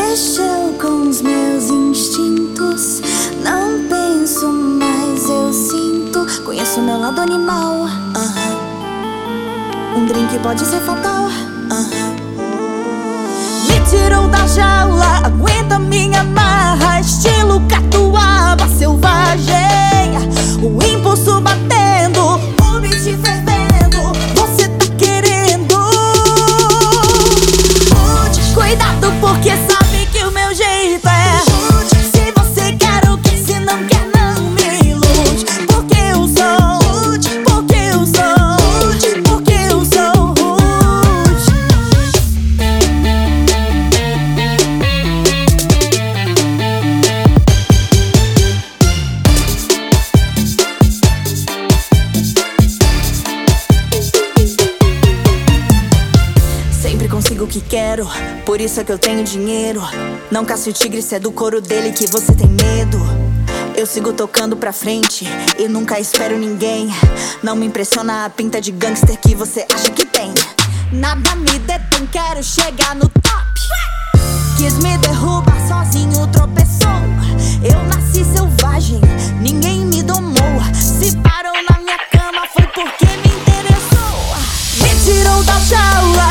Mexeu com os meus instintos. Não penso, mas eu sinto. Conheço meu lado animal. Um drink pode ser fatal. Me tirou da jaula, aguenta minha marra. Estilo catuaba selvagem. O impulso batendo, o beat fervendo. Você tá querendo. Cuidado porque sabe que o meu jeito é. Se você quer o que, se não quer não me ilude. Porque eu sou rude, porque eu sou rude, porque eu sou rude. Sempre consigo o que quero, por isso é que eu tenho dinheiro. Não caço o tigre, se é do couro dele que você tem medo. Eu sigo tocando pra frente e nunca espero ninguém. Não me impressiona a pinta de gangster que você acha que tem. Nada me detém, quero chegar no top. Quis me derrubar sozinho, tropeçou. Eu nasci selvagem, ninguém me domou. Se parou na minha cama foi porque me interessou. Me tirou da jaula,